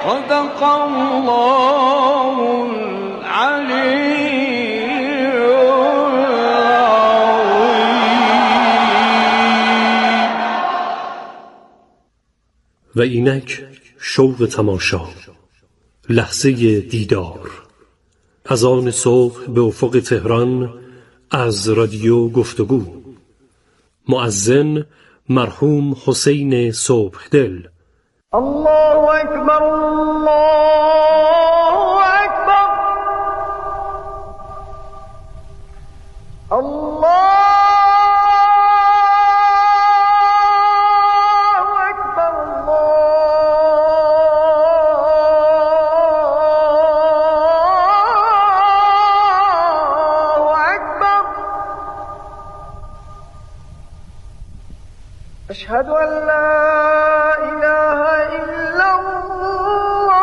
صدق الله العلي العظیم. و اینک شوق تماشا، لحظه دیدار، از آن صبح به افق تهران از رادیو گفتگو. مؤذن مرحوم حسین صبحدل. الله اکبر، الله اکبر، الله أشهد أن لا إله إلا الله.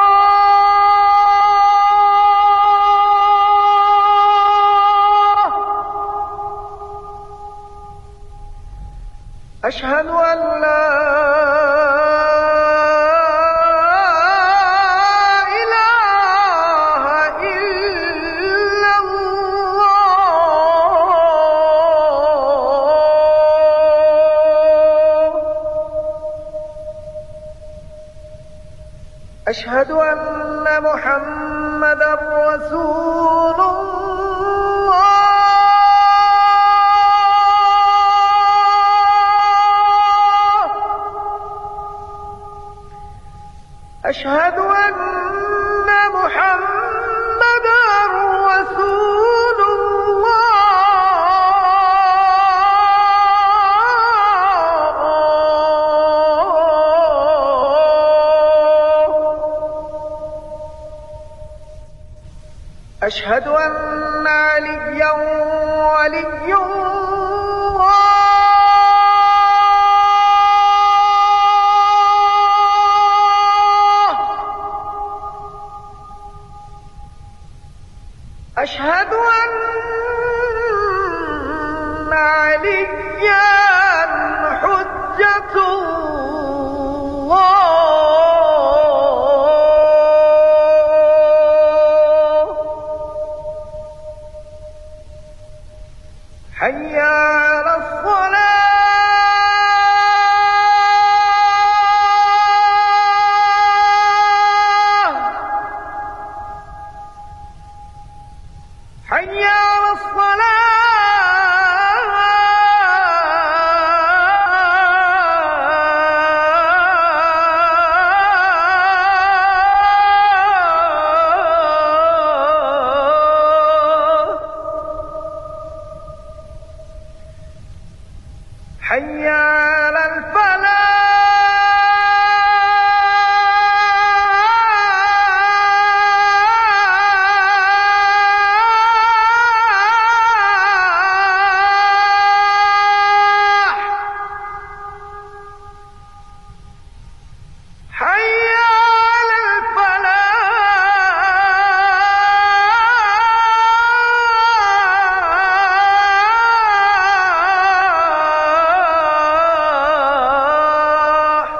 أشهد أن لا أشهد أن محمدًا رسول الله. أشهد أن محمدًا رسول الله. أشهد أن عليا ولي الله. أشهد أن عليا حجة الله. حي على الصلاة. حي على الصلاة. حي على الفلاح. حي على الفلاح.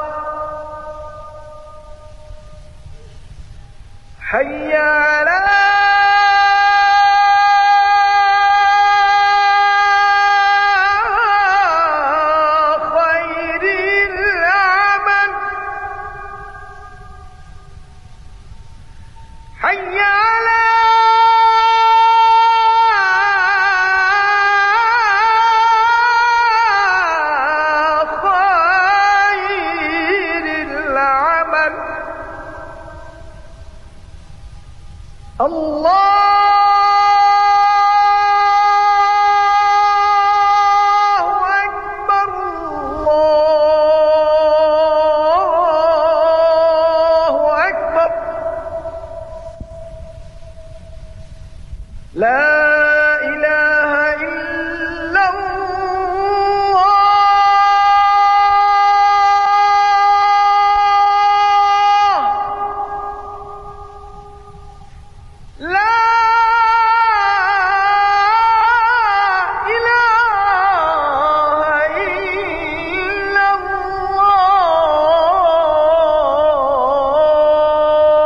حي على خير العمل. حي على خير العمل. الله أكبر، الله أكبر. لا إله إلا الله. لا إله إلا الله.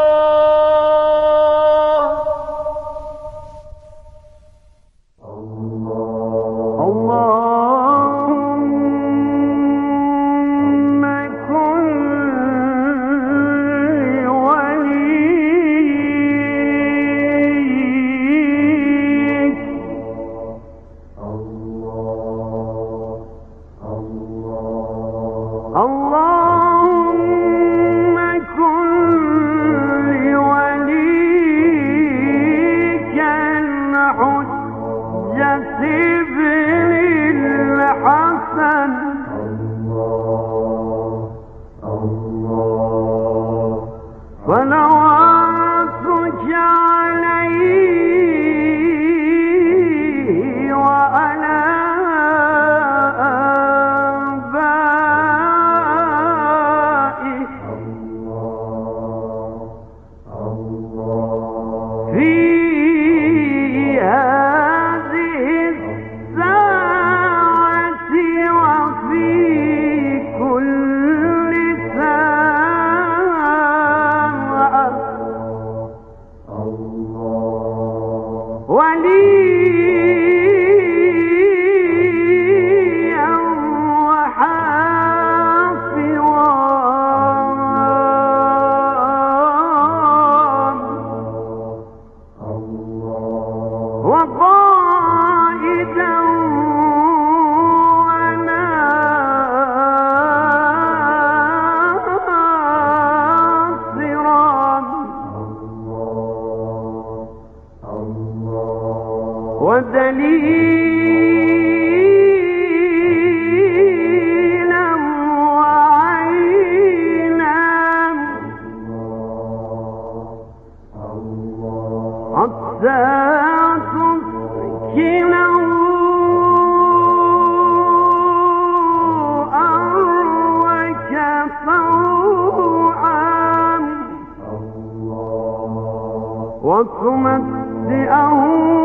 صلواتك عليه وعلى آبائه في هذه الساعة وفي كل ساعة وليا وحافظا وقائدا وناصرا ودليلا وعينا حتى تسكنه أرضك طوعا وتمتعه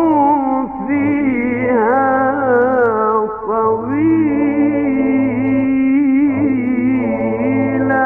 فيها طويلا.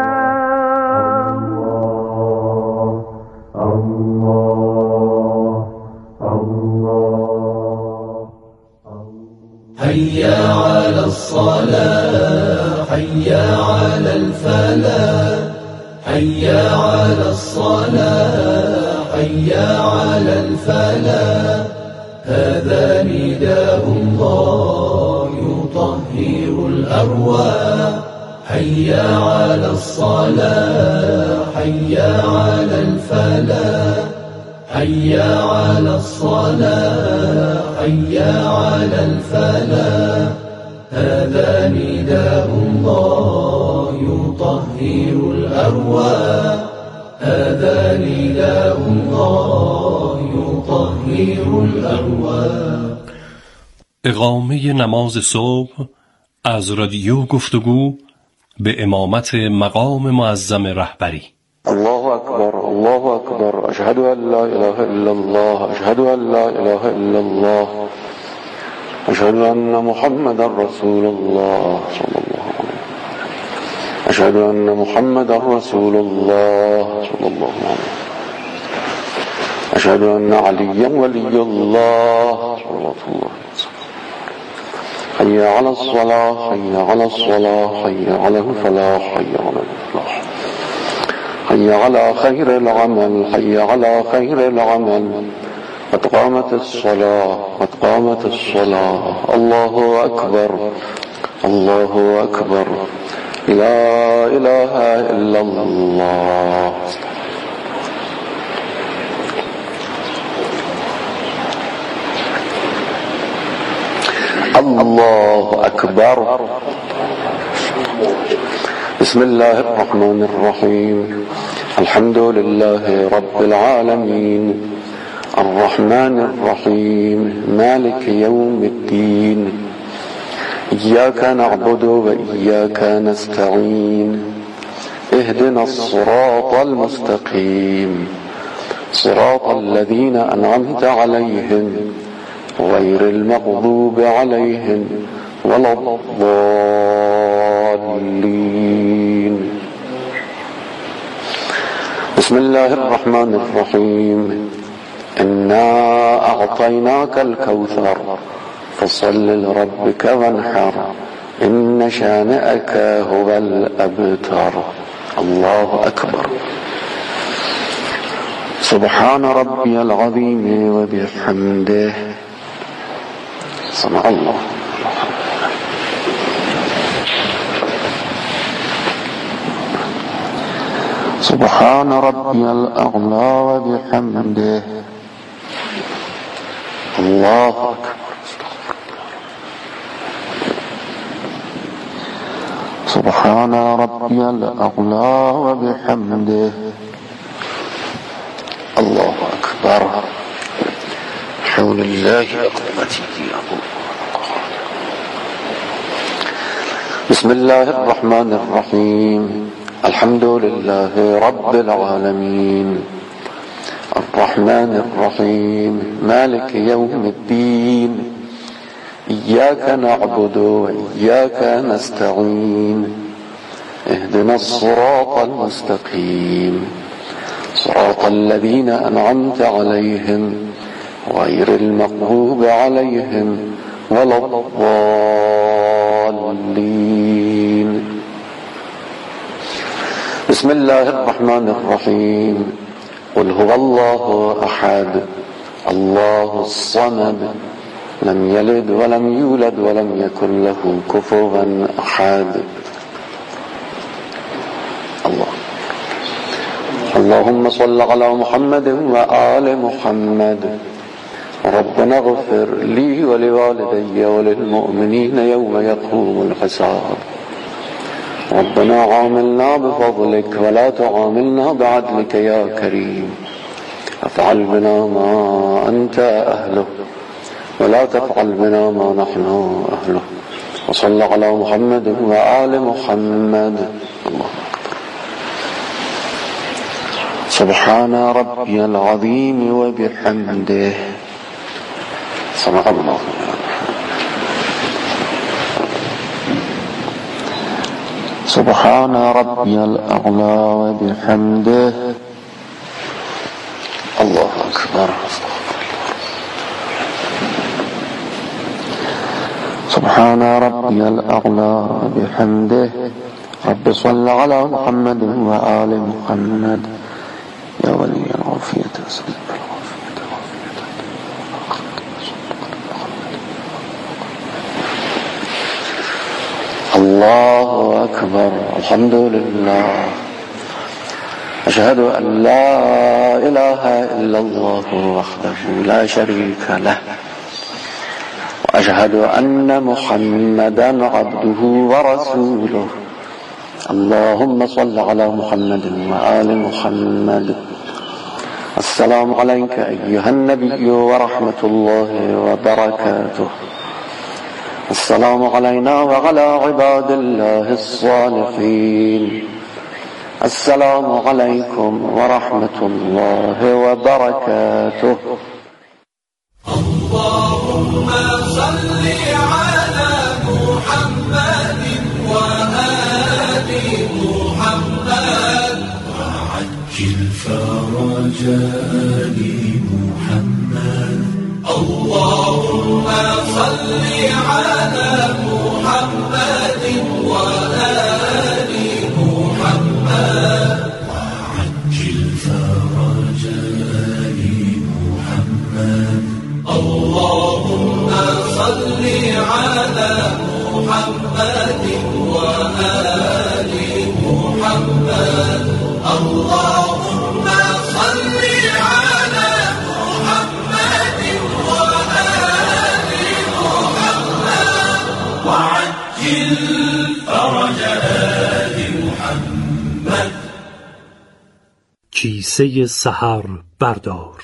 حيا على الصلاة حيا على الفلاح حيا على الصلاة حيا على الفلاح هذا نداء الله يطهر الأرواح حيا على الصلاة حيا على الفلاح حيا على الصلاة حيا على الفلاح هذا نداء الله يطهر الأرواح هذا نداء الله يطهر الأرواح. اقامه نماز صبح از رادیو گفتگو به امامت مقام معظم رهبری. الله أكبر الله أكبر أشهد أن لا إله إلا الله أشهد أن لا إله إلا الله أشهد أن محمدا رسول الله صلى الله عليه وسلم أشهد أن محمدا رسول الله صلى الله عليه وسلم أشهد أن عليا ولي الله صلى الله عليه وسلم حي على الصلاة حي على الصلاة حي على الفلاح حي على الفلاح حي على خير العمل حي على خير العمل قد قامت الصلاة قد قامت الصلاة الله أكبر الله أكبر لا إله إلا الله. الله أكبر. بسم الله الرحمن الرحيم الحمد لله رب العالمين الرحمن الرحيم مالك يوم الدين إياك نعبد وإياك نستعين اهدنا الصراط المستقيم صراط الذين أنعمت عليهم غير المغضوب عليهم ولا الضالين. بسم الله الرحمن الرحيم إنا أعطيناك الكوثر فصل لربك وانحر إن شانئك هو الأبتر. الله أكبر. سبحان ربي العظيم وبحمده سمع الله. سبحان ربي الأعلى وبحمده الله أكبر. سبحان ربي الأعلى وبحمده الله أكبر. حول الله قوتي. بسم الله الرحمن الرحيم. الحمد لله رب العالمين الرحمن الرحيم مالك يوم الدين إياك نعبد وإياك نستعين اهدنا الصراط المستقيم صراط الذين أنعمت عليهم غير المغضوب عليهم ولا الضالين. بسم الله الرحمن الرحيم. قل هو الله أحد الله الصمد لم يلد ولم يولد ولم يكن له كفوا أحد. اللهم صل على محمد وآل محمد. ربنا اغفر لي ولوالدي وللمؤمنين يوم يقوم الحساب. ربنا عاملنا بفضلك ولا تعاملنا بعدلك يا كريم. افعل بنا ما أنت أهله ولا تفعل بنا ما نحن أهله. وصل على محمد وآل محمد. الله سبحان ربي العظيم وبحمده. صدق الله. سبحان ربي الأعلى وبحمده. الله أكبر. سبحان ربي الأعلى وبحمده. رب صل على محمد وآل محمد يا ولي العافية. الله أكبر. الحمد لله. أشهد أن لا إله إلا الله وحده لا شريك له وأشهد أن محمدا عبده ورسوله. اللهم صل على محمد وآل محمد. السلام عليك أيها النبي ورحمة الله وبركاته. السلام علينا وعلى عباد الله الصالحين. السلام عليكم ورحمة الله وبركاته. اللهم صل على محمد وآل محمد وعجل فرج آل محمد. اللهم صل على محمد وآل محمد وعجل فرج آل محمد. اللهم صل على محمد وآل محمد. اللهم صل على محمد وآل محمد وعجل فرج آل محمد. کیسه سحر بردار.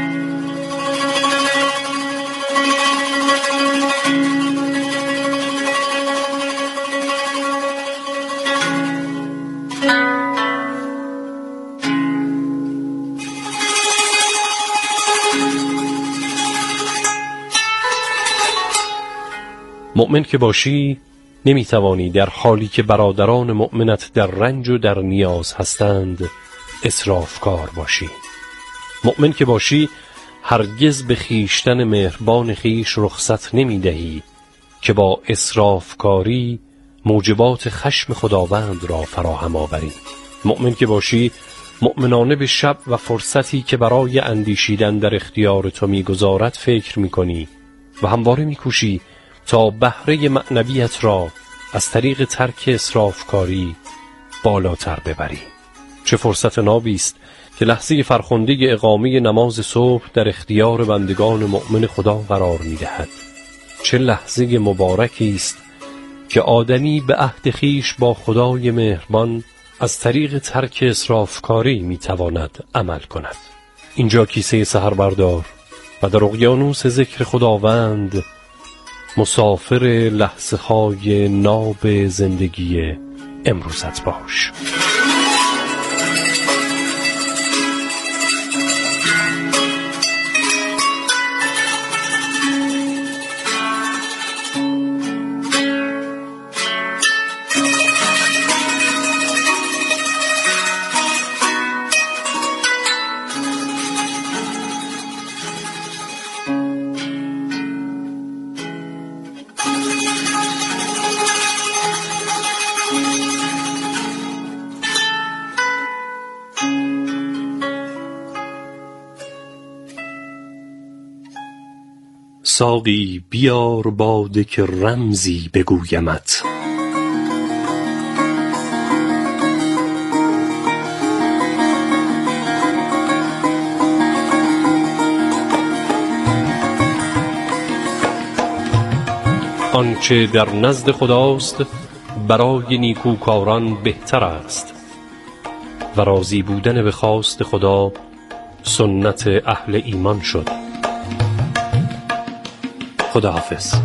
مؤمن که باشی نمیتوانی در حالی که برادران مؤمنت در رنج و در نیاز هستند اسرافکار باشی. مؤمن که باشی هرگز به خیشتن مهربان خیش رخصت نمیدهی که با اسرافکاری موجبات خشم خداوند را فراهم آوری. مؤمن که باشی مؤمنانه به شب و فرصتی که برای اندیشیدن در اختیار تو میگذارد فکر میکنی و همواره میکوشی تا بهره معنویت را از طریق ترک اسرافکاری بالاتر ببری. چه فرصت نابی است که لحظه فرخنده اقامه نماز صبح در اختیار بندگان مؤمن خدا قرار می‌دهد. چه لحظه مبارکی است که آدمی به عهد خویش با خدای مهربان از طریق ترک اسرافکاری می‌تواند عمل کند. اینجا کیسه سحر بردار و در اقیانوس ذکر خداوند مسافر لحظه های ناب زندگی امروزت باش. ساقی بیار باده که رمزی بگویمت. آنچه در نزد خداست برای نیکوکاران بهتر است و راضی بودن به خواست خدا سنت اهل ایمان شد. خداحافظ.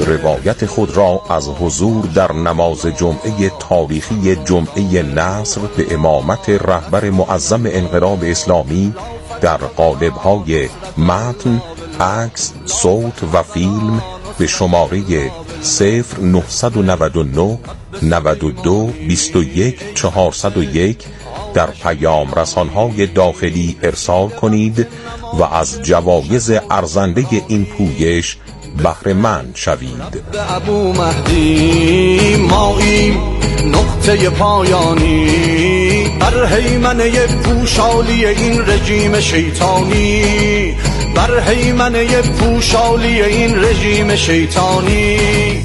روایت خود را از حضور در نماز جمعه تاریخی جمعه نصر به امامت رهبر معظم انقلاب اسلامی در قالب‌های متن، عکس، صوت و فیلم به شماره 0999 92 21 401 در پیام رسانهای داخلی ارسال کنید و از جوایز ارزنده این پویش بهره مند شوید. ابو مهدی ماییم نقطه پایانی بر هیمنه پوشالی این رژیم شیطانی، بر هیمنه پوشالی این رژیم شیطانی.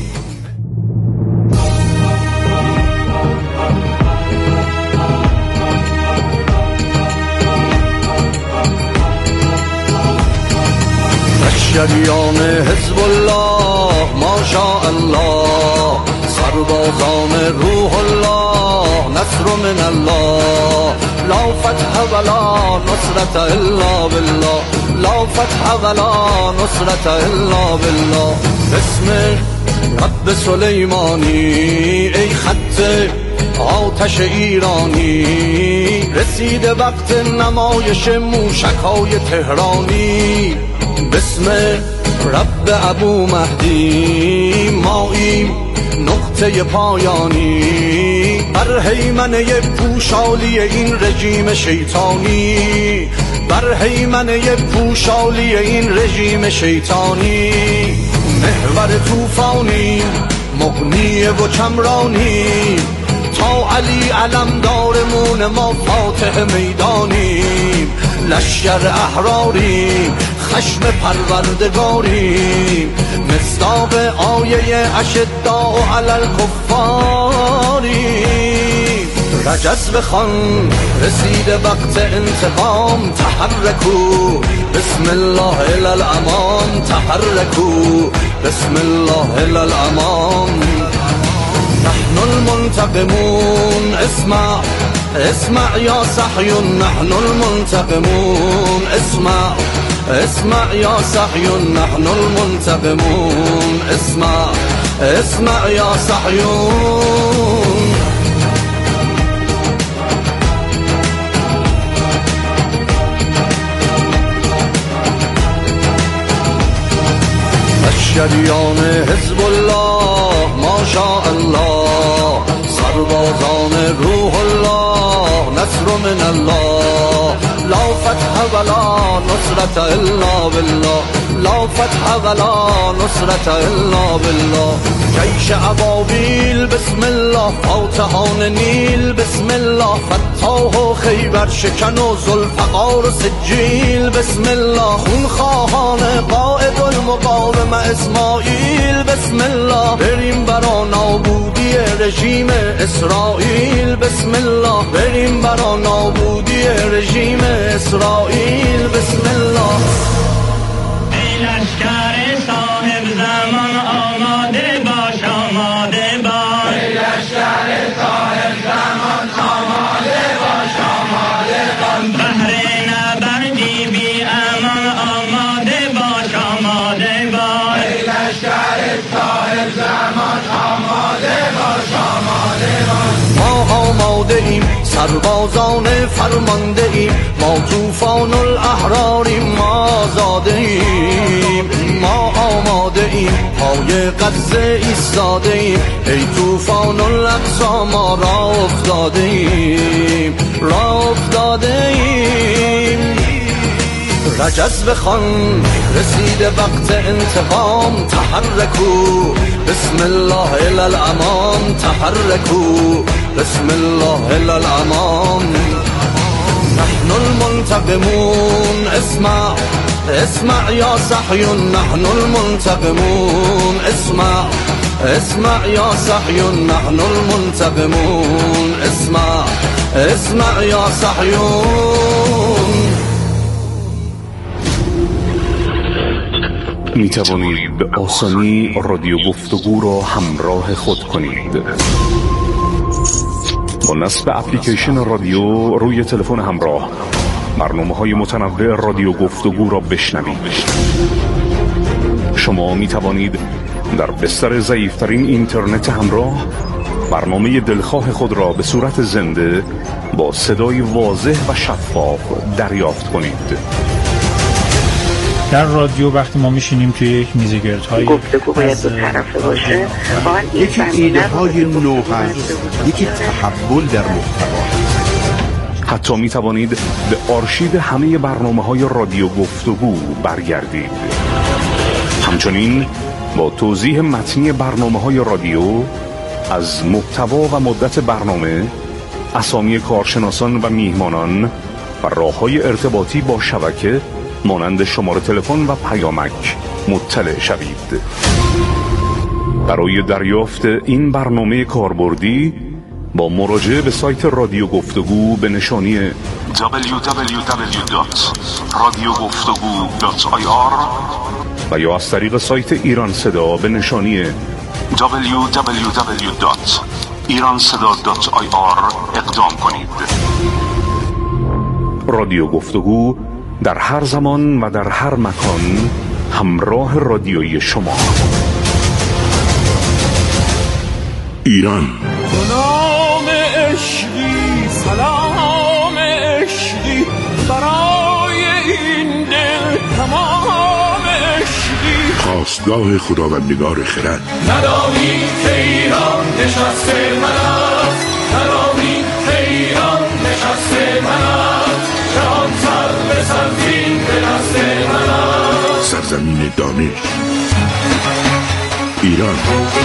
شریان حزب الله ماشاءالله، سربازان روح الله نصر من الله، لا فتح ولا نصرت الا بالله، لا فتح ولا نصرت الا بالله. بسم رب سلیمانی ای خط آتش ایرانی، رسیده وقت نمایش موشک‌های تهرانی. بسم رب ابو مهدی ماییم نقطه پایانی بر هیمنه پوشالی این رژیم شیطانی، بر هیمنه پوشالی این رژیم شیطانی. محور طوفانی مغنی و کمرانی، تا علی علمدارمون ما فاتح میدانیم. لشکر احراری خشم پروردگاری، مصداق آیه اشداء علی الکفاری. رجز بخوان رسیده وقت انتقام، تحرکو بسم الله الی الامام، تحرکو بسم الله الی الامام. نحن المنتقمون اسمع اسمع یا صحیون، نحن المنتقمون اسمع اسمع یا صحیون، نحن المنتقمون اسمع اسمع یا صحیون. شریان حزب الله ماشاءالله، سربازان روح الله نصر من الله، لا فتح ولا نصرت الا بالله، لا فتح ولا نصرت الا بالله. جیش ابابیل بسم الله، فاتحان نیل بسم الله، فتاح و خیبر شکن و ذوالفقار و سجیل بسم الله. خونخواهان قائد المقاومه اسماعیل بسم الله، بریم برا نابودی رژیم اسرائیل بسم الله، بریم برا نابودی رژیم اسرائیل بسم الله. ای لشکر صاحب زمان آماده باش، آماده باش. ای لشکر صاحب زمان آماده باش، آماده باش. بهر نبردی بی امان آماده باش، آماده باش. ای لشکر صاحب زمان آماده باش، آماده باش. ما آماده ایم سربازان فرمانده ایم، ما طوفان الاحراریم، ما آزاده ایم. ما آماده ایم پای غزه ایستاده ایم، ای طوفان الاقصی ما را افتاده ایم، را افتاده ایم. رجز بخوان رسیده وقت انتقام، تحرکو بسم الله الی الامام، تحرکو بسم الله الی الامام. نحن المنتقمون اسمع اسمع یا صحیون، نحن المنتقمون اسمع اسمع یا صحیون، نحن المنتقمون اسمع اسمع یا صحیون. می توانید به آسانی رادیو گفتگو را همراه خود کنید. با نصب اپلیکیشن رادیو روی تلفن همراه، برنامه‌های متنوع رادیو گفتگو را بشنوید. شما می توانید در بستر ضعیفترین اینترنت همراه برنامه دلخواه خود را به صورت زنده با صدای واضح و شفاف دریافت کنید. در رادیو وقتی ما میشینیم توی یک میز گردهای گفتگو باید دو طرفه باشه، یکی ایده های نو هست، یکی تحول در محتوا. حتی می توانید به آرشیو همه برنامه‌های رادیو گفتگو برگردید. همچنین با توضیح متنی برنامه‌های رادیو از محتوا و مدت برنامه، اسامی کارشناسان و میهمانان و راه‌های ارتباطی با شبکه مانند شماره تلفن و پیامک مطلع شوید. برای دریافت این برنامه کاربردی با مراجعه به سایت رادیو گفتگو به نشانی www.radiogoftagoo.ir و یا از طریق سایت ایران صدا به نشانی www.iranseda.ir اقدام کنید. رادیو گفتگو در هر زمان و در هر مکان همراه رادیویی شما. ایران نام عشقی، سلام عشقی، برای این دل تمام عشقی. خواستگاه خداوندگار خرد. ندانی که ایران نشسته من است، ندانی که ایران نشسته من است، جهان سر به سرزین به دست من است. سرزمین دانش ایران،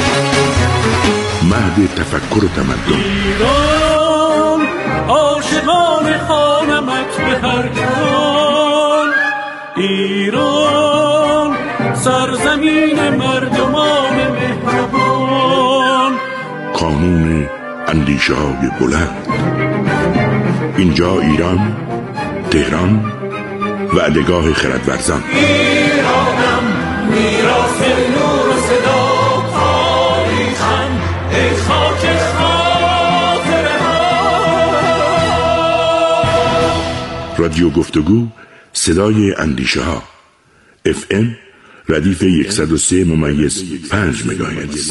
مهد تفکر و تمدن. ایران عاشقان خانمت به هر جان، ایران سرزمین مردمان مهربان. قانون اندیشه های بلند. اینجا ایران، تهران و علیگاه خردورزان. ایرانم میراث نور و صدا، تاریخم ای خاک خاطره ها. رادیو گفتگو، صدای اندیشه ها. FM ردیف 103.5 مگاهرتز.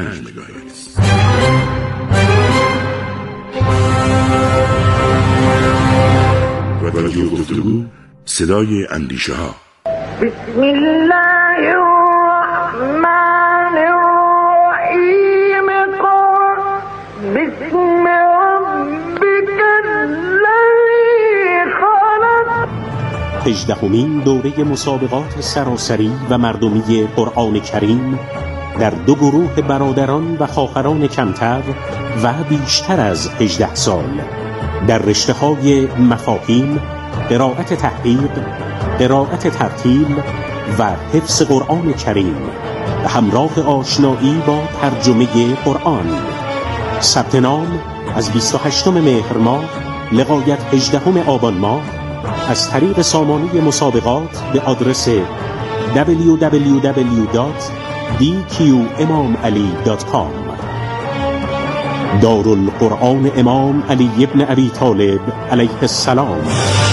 رادیو گفتگو، صدای اندیشه ها. بسم الله الرحمن الرحیم. بسم ربک الذی خلق. 18مین دوره مسابقات سراسری و مردمی قرآن کریم در دو گروه برادران و خواهران کمتر و بیشتر از 18 سال در رشته‌های مفاهیم، قرائت تحقیق، قرائت ترتیل و حفظ قرآن کریم به همراه آشنایی با ترجمه قرآن. ثبت نام از 28 مهر ماه لغایت 18 آبان ماه از طریق سامانه مسابقات به آدرس www.dqimamali.com. دارالقرآن امام علی ابن ابی طالب علیه السلام.